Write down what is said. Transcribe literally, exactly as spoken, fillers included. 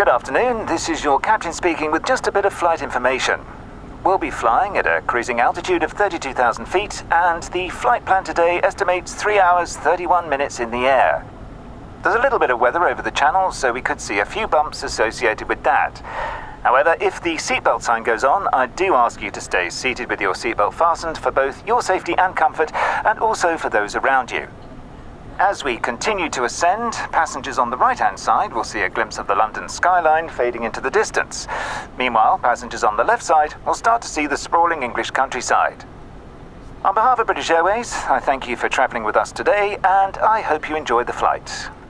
Good afternoon, this is your captain speaking with just a bit of flight information. We'll be flying at a cruising altitude of thirty-two thousand feet, and the flight plan today estimates three hours thirty-one minutes in the air. There's a little bit of weather over the channel, so we could see a few bumps associated with that. However, if the seatbelt sign goes on, I do ask you to stay seated with your seatbelt fastened for both your safety and comfort, and also for those around you. As we continue to ascend, passengers on the right-hand side will see a glimpse of the London skyline fading into the distance. Meanwhile, passengers on the left side will start to see the sprawling English countryside. On behalf of British Airways, I thank you for travelling with us today, and I hope you enjoyed the flight.